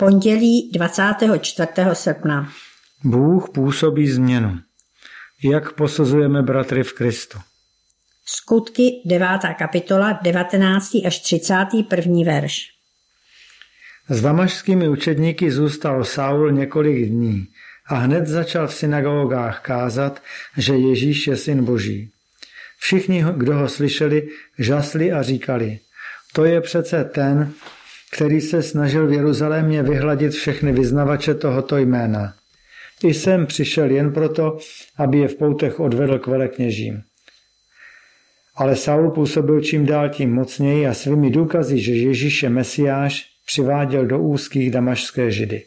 Pondělí 24. srpna. Bůh působí změnu. Jak posuzujeme bratry v Kristu? Skutky 9. kapitola 19. až 31. verš. S damašskými učedníky zůstal Saul několik dní a hned začal v synagogách kázat, že Ježíš je syn Boží. Všichni, kdo ho slyšeli, žasli a říkali: to je přece ten, který se snažil v Jeruzalémě vyhladit všechny vyznavače tohoto jména. I sem přišel jen proto, aby je v poutech odvedl k velekněžím. Ale Saul působil čím dál tím mocněji a svými důkazy, že Ježíš je Mesiáš, přiváděl do úzkých damašské Židy.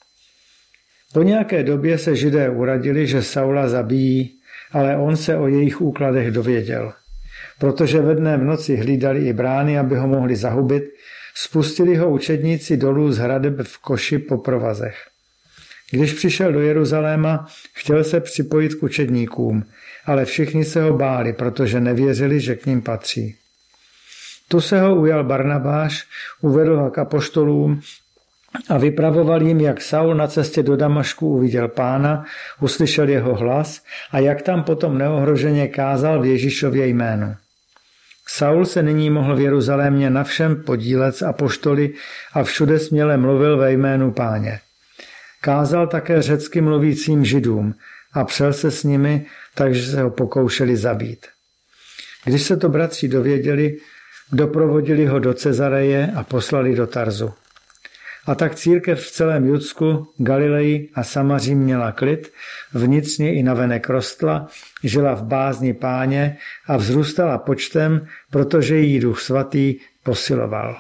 Po nějaké době se Židé uradili, že Saula zabijí, ale on se o jejich úkladech dověděl. Protože ve dne v noci hlídali i brány, aby ho mohli zahubit, spustili ho učedníci dolů z hradeb v koši po provazech. Když přišel do Jeruzaléma, chtěl se připojit k učedníkům, ale všichni se ho báli, protože nevěřili, že k ním patří. Tu se ho ujal Barnabáš, uvedl ho k apoštolům a vypravoval jim, jak Saul na cestě do Damašku uviděl Pána, uslyšel jeho hlas a jak tam potom neohroženě kázal v Ježíšově jménu. Saul se nyní mohl v Jeruzalémě na všem podílet s apoštoly a všude směle mluvil ve jménu Páně. Kázal také řecky mluvícím Židům a přel se s nimi, takže se ho pokoušeli zabít. Když se to bratři dověděli, doprovodili ho do Cezareje a poslali do Tarzu. A tak církev v celém Judsku, Galileji a Samaří měla klid, vnitřně i navenek rostla, žila v bázni Páně a vzrůstala počtem, protože jí Duch Svatý posiloval.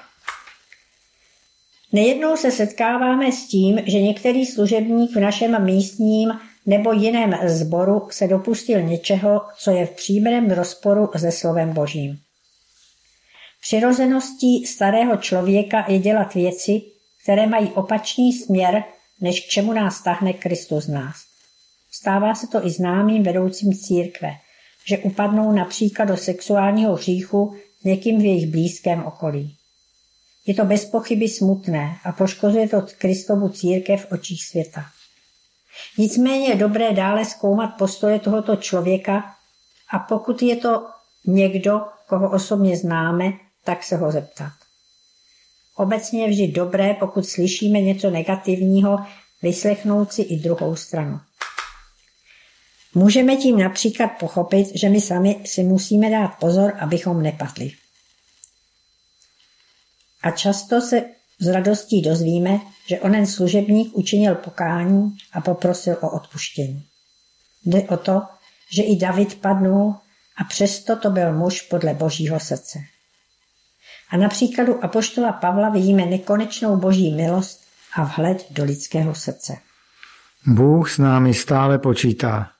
Nejednou se setkáváme s tím, že některý služebník v našem místním nebo jiném sboru se dopustil něčeho, co je v přímém rozporu se slovem Božím. Přirozeností starého člověka je dělat věci, které mají opačný směr, než k čemu nás tahne Kristus z nás. Stává se to i známým vedoucím církve, že upadnou například do sexuálního hříchu s někým v jejich blízkém okolí. Je to bez pochyby smutné a poškozuje to Kristovu církev v očích světa. Nicméně je dobré dále zkoumat postoje tohoto člověka a pokud je to někdo, koho osobně známe, tak se ho zeptat. Obecně je vždy dobré, pokud slyšíme něco negativního, vyslechnout si i druhou stranu. Můžeme tím například pochopit, že my sami si musíme dát pozor, abychom nepadli. A často se s radostí dozvíme, že onen služebník učinil pokání a poprosil o odpuštění. Jde o to, že i David padnul a přesto to byl muž podle Božího srdce. A na příkladu apoštola Pavla vidíme nekonečnou Boží milost a vhled do lidského srdce. Bůh s námi stále počítá.